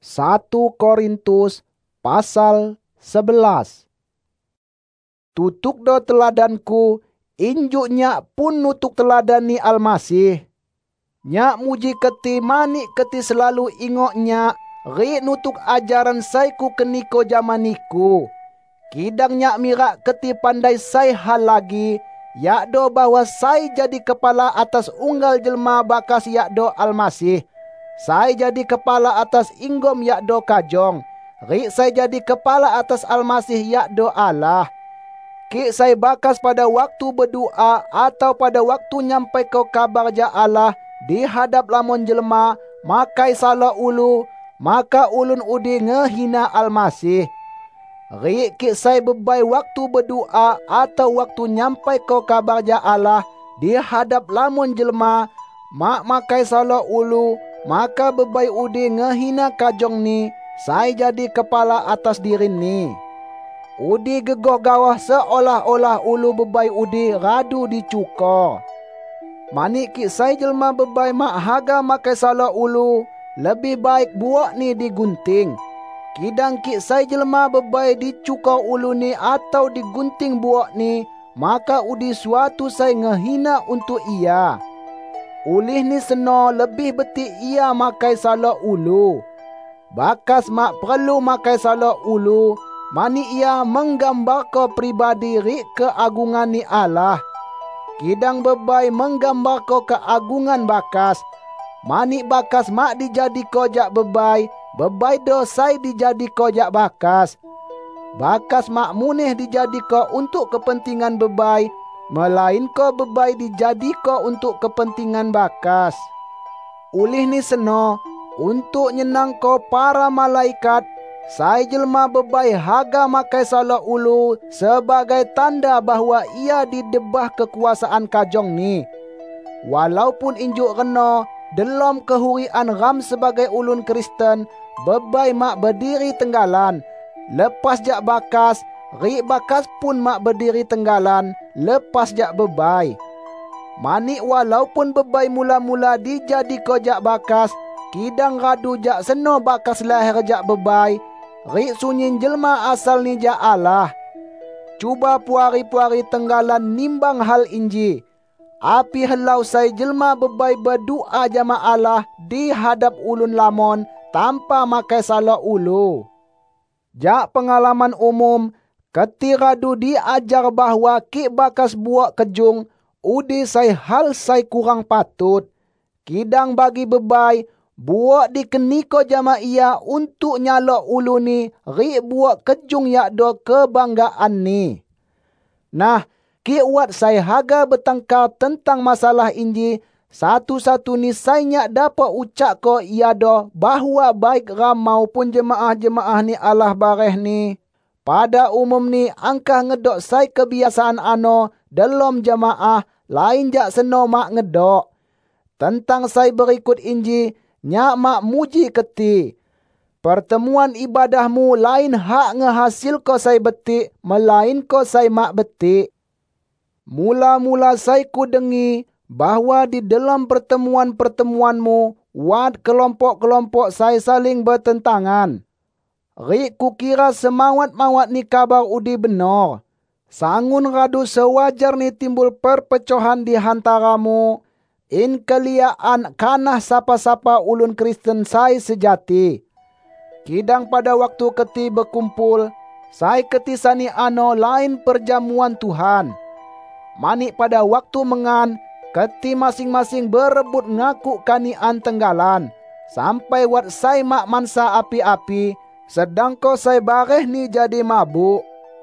1 Korintus pasal 11. Tutuk do teladanku, injuk nyak pun nutuk teladan ni Almasih. Nyak muji keti manik keti selalu ingok nyak, ri nutuk ajaran saiku keniko jamaniku. Kidang nyak mirak keti pandai sai hal lagi, yakdo bahwa sai jadi kepala atas unggal jelma bakas yakdo Almasih. Sai jadi kepala atas inggom yakdo kajong. Rik sai jadi kepala atas Almasih yakdo Allah. Ki sai bakas pada waktu berdoa atau pada waktu nyampai kau kabar ja Allah di hadap lamon jelma, makai salah ulu, maka ulun udi ngehina Almasih. Rik ki sai bebai waktu berdoa atau waktu nyampai kau kabar ja Allah di hadap lamon jelma, makai salah ulu, maka bebai udi ngehina kajong ni, sai jadi kepala atas diri ni. Udi gegoh gawah seolah-olah ulu bebai udi radu dicuko. Manik ki sai jelma bebai mak haga makai salah ulu, lebih baik buak ni digunting. Kidang ki sai jelma bebai dicuko ulu ni atau digunting buak ni, maka udi suatu sai ngehina untuk ia. Ulih ni seno lebih beti ia makai salah ulu. Bakas mak perlu makai salah ulu, mani ia menggambar ko pribadi rik keagungan ni Allah. Kidang bebai menggambar ko keagungan bakas. Mani bakas mak dijadi ko jak bebai, bebai dosai dijadi ko jak bakas. Bakas mak muneh dijadi ko untuk kepentingan bebai, melain ko bebai dijadi ko untuk kepentingan bakas. Ulih ni seno, untuk nyenang ko para malaikat, sai jelma bebai haga makai salah ulu sebagai tanda bahwa ia di debah kekuasaan kajong ni. Walaupun injuk reno, dalam kehurian ram sebagai ulun Kristen, bebai mak berdiri tenggalan. Lepas jak bakas, rik bakas pun mak berdiri tenggalan, lepas jak bebai. Manik walaupun bebai mula-mula dijadi ko jak bakas, kidang radu jak seno bakas lahir jak bebai, rik sunyin jelma asal ni jak Allah. Cuba puari-puari tenggalan nimbang hal inji. Api helau sai jelma bebai berdoa jama Allah di hadap ulun lamon tanpa makai salah ulu. Jak pengalaman umum, keti radu diajar bahwa ki bakas buak kejung, udi sai hal sai kurang patut. Kidang bagi bebai, buak dikeniko jama ia untuk nyalok ulu ni, rik buak kejung yakdo kebanggaan ni. Nah, ki wat sai haga bertengkar tentang masalah inji, satu-satu ni sai nyak dapat ucap ko iado bahwa baik ram maupun jemaah-jemaah ni Allah bareh ni. Pada umum ni angkah ngedok sai kebiasaan ano dalam jemaah, lain jak seno mak ngedok. Tentang sai berikut inji, nyak mak muji keti. Pertemuan ibadahmu lain hak ngehasil ko sai betik, melain ko sai mak betik. Mula-mula sai ku dengi bahwa di dalam pertemuan-pertemuanmu, wat kelompok-kelompok sai saling bertentangan. Rik ku kira semawat-mawat ni kabar udi benar. Sangun radu sewajar ni timbul perpecohan di hantaramu, in keliaan kanah sapa-sapa ulun Kristen sai sejati. Kidang pada waktu keti berkumpul, sai keti sani ano lain perjamuan Tuhan. Manik pada waktu mengan, keti masing-masing berebut ngaku kanian tenggalan, sampai wat sai mak mansa api-api, sedang ko sai bareh ni jadi mabuk.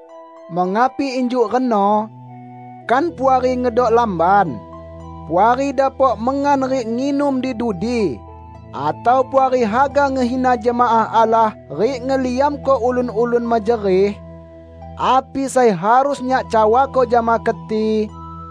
Mengapi injuk reno? Kan puari ngedok lamban. Puari dapat mengan rik nginum di dudi. Atau puari haga ngehina jemaah Allah rik ngeliam ko ulun-ulun majerih. Api sai harus nyak cawa ko jama keti.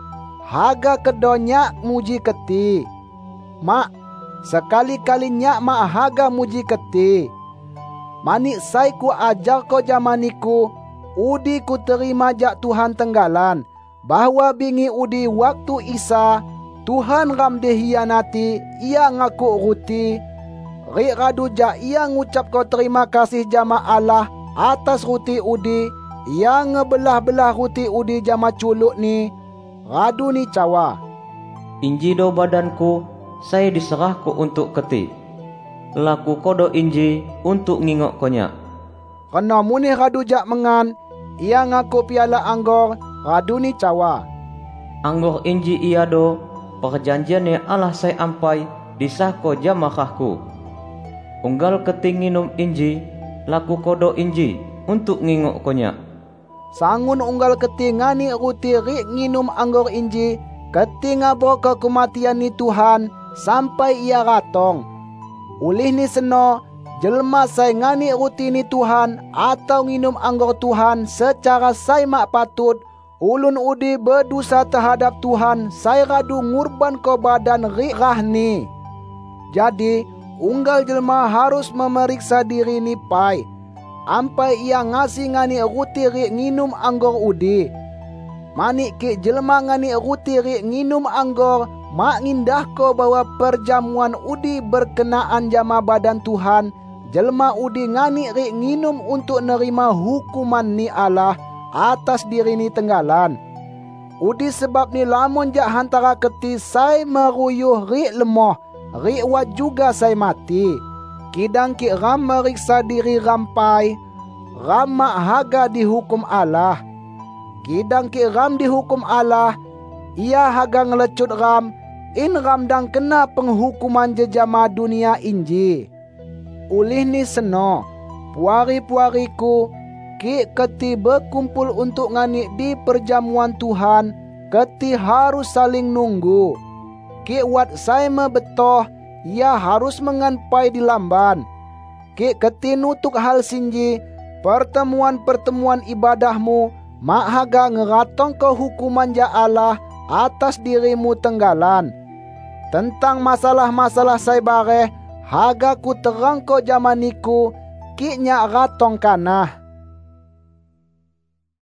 Haga kedo nyak muji keti. Mak, sekali-kali nyak mak haga muji keti. Manik sai ku ajar ko jamaniku, udi ku terima jak Tuhan tenggalan, bahwa bingi udi waktu Isa, Tuhan ram dihianati, ia ngaku ruti. ri raduja ia ngucap ko terima kasih jama Allah atas ruti udi, ia ngebelah-belah ruti udi jama culuk ni, radu ni cawa. Inji do badanku, saya diserahku untuk keti. Laku kodo inji untuk ngingok konya. Kena munih raduja mengan, ia ngaku piala anggor, radu ni cawa. Anggor inji ia do, perjanjiannya Allah saya ampai, disahko jamakahku. Unggal keti nginum inji, laku kodo inji untuk ngingok konya. Sangun unggal keti ngani ruti ri nginum anggor inji, keti ngabo ke kematian ni Tuhan sampai ia ratong. Ulih ni seno, jelma saya ngani ruti ni Tuhan atau nginum anggor Tuhan secara saya mak patut, ulun udi berdosa terhadap Tuhan, saya radu ngurban ko badan ri rah ni. Jadi, unggal jelma harus memeriksa diri ni pai, ampai ia ngasih ngani ruti ri nginum anggor udi. Manik ki jelma ngani ruti ri nginum anggor, mak ngindah ko bahwa perjamuan udi berkenaan jama badan Tuhan, jelma udi ngani ri nginum untuk nerima hukuman ni Allah atas diri ni tenggalan. Udi sebab ni lamun jak hantara keti sai meruyuh ri lemoh, ri wat juga sai mati. Kidang ki ram meriksa diri rampai, ram mak haga dihukum Allah. Kidang ki ram dihukum Allah, ia haga ngelecut ram, in ram dang kena penghukuman jejama dunia inji. Ulih ni seno, puari-puariku, ki keti berkumpul untuk ngani di perjamuan Tuhan, keti harus saling nunggu. Ki wat saya mebetoh, ia harus menganpai di lamban. Ki keti nutuk hal sinji, pertemuan-pertemuan ibadahmu, mak haga ngeratong ke hukuman ja Allah atas dirimu tenggalan. Tentang masalah-masalah saya bareh, haga ku terang ko jamaniku, ki nya ratong kanah.